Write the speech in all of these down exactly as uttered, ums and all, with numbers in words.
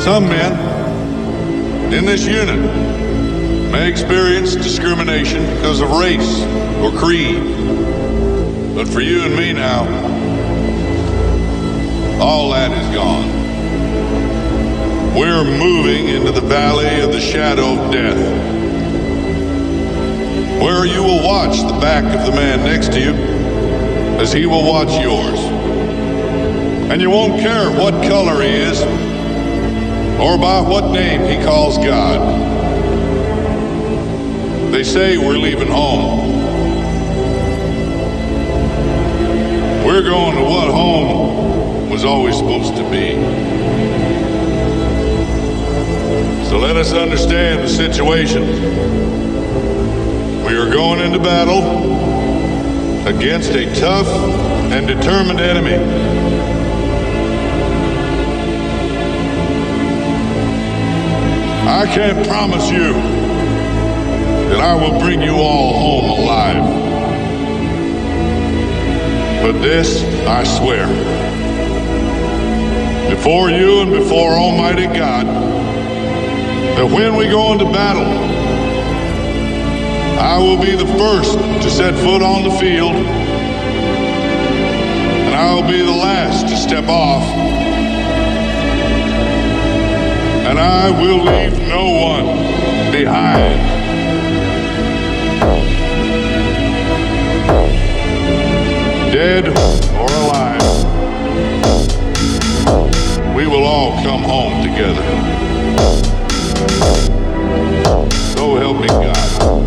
Some men in this unit may experience discrimination because of race or creed. But for you and me now, all that is gone. We're moving into the valley of the shadow of death, where you will watch the back of the man next to you as he will watch yours. And you won't care what color he is or by what name he calls God. They say we're leaving home. We're going to what home was always supposed to be. So let us understand the situation. We are going into battle against a tough and determined enemy. I can't promise you that I will bring you all home alive. But this I swear, before you and before Almighty God, that when we go into battle, I will be the first to set foot on the field, and I will be the last to step off. And I will leave no one behind. Dead or alive, we will all come home together. So help me God.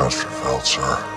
Chesterfield, sir.